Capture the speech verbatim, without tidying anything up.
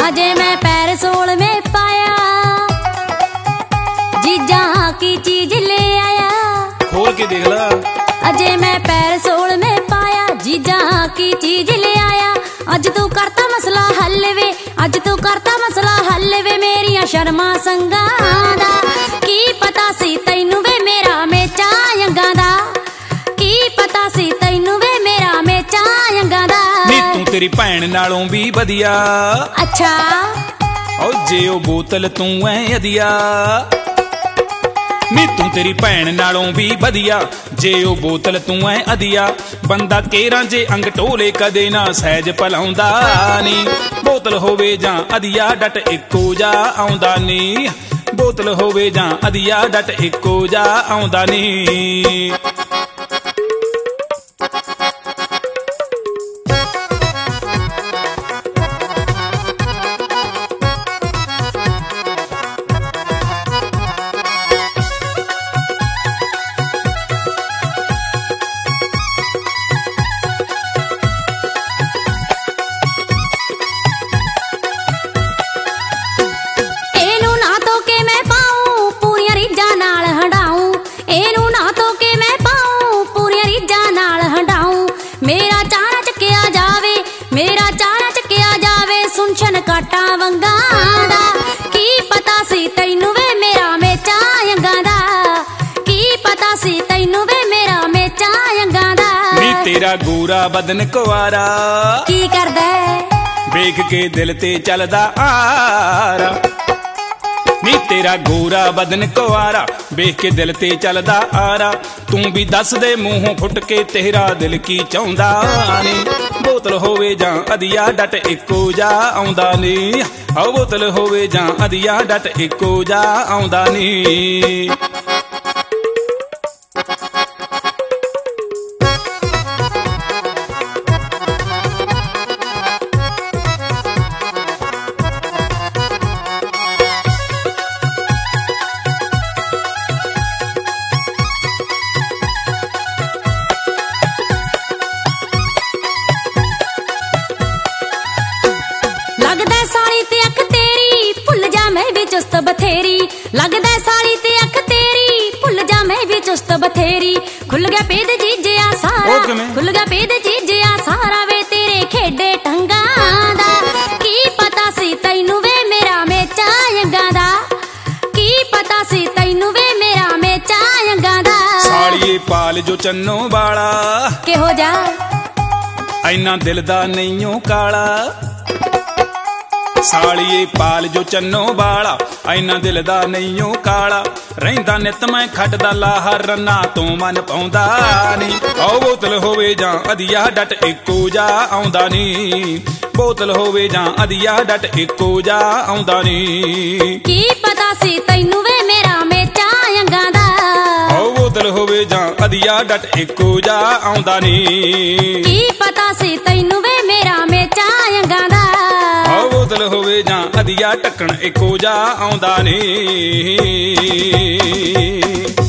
अजे मैं पैर सोल में पाया, जीजा की चीज ले आया। खोल के देख ला। अजे मैं पैर सोल में पाया, जीजा की चीज ले आया। अज तू करता मसला हल वे, अज तू करता मसला हल वे मेरिया शर्मा संगा दा। की पता सी तैनू वे मेरा मेचा यंगा दा, की पता सी तैनू वे मेरा मेचा यंगा दा। नी तू तेरी भैन नालों भी वधिया। अच्छा ओ जे ओ बोतल तू ऐ अदिया। नी तू तेरी भैन नालों भी वधिया, जे ओ बोतल तू ऐ अदिया। बंदा केरा जे अंग टोले कदे ना सहज भलाउंदा नी। बोतल होवे जां अदिया डट इक्को जा आउंदा नी। बोतल होवे जां अदिया डट इक्को जा आउंदा नी। काटा वंगा दा, की पता सी तैनू वे मेरा मेचा यंगा दा। की पता सी तैनू वे मेरा मेचा यंगा दा। नी तेरा गोरा बदन कुवारा, की करदा वेख के दिल ते चलदा आरा। नी तेरा गोरा बदन कुवारा, वेख के दिल ते चलदा आरा। तू भी दस दे मूहों फुट के तेरा दिल की चाहुंदा नी। बोतल होवे जां अदिया डट इक्को जा आउंदा नी। ओ बोतल होवे जां अदिया डट इक्को जा आउंदा नी। लगदा साली ते अख तेरी भुल जा मैं भी चुस्त बथेरी। लगदा साली ते अख तेरी भुल जा मैं भी चुस्त बथेरी। खुल गया पेद जीजिया सारा, खुल गया पेद जीजिया सारा वे तेरे खेडे टंगा दा। की पता सी तैनू वे मेरा मेचा यंगा दा, की पता सी तैनू वे मेरा मेचा यंगा दा। सालिए पाल जो चन्नो वाला, किहो जा ऐना दिल दा नईओ काला। सालिए पाल जो चन्नो वाला, ऐना दिल दा नईओ काला। रहिंदा नित मैं खटदा लाहर रन्ना तो मन पाउंदा नी। ओ बोतल होवे जां अदिया डट इक्को जा आउंदा नी। बोतल होवे जां अदिया डट इक्को जा आउंदा नी। की पता सी तैनू वे मेरा मेचा यंगा दा। ओ बोतल होवे जां अदिया डट इक्को जा आउंदा नी। की पता सी तैनू वे मेरा मेचा यंगा दा। ओ बोतल होवे जां अदिया टक्कण इक्को जा आउंदा नी।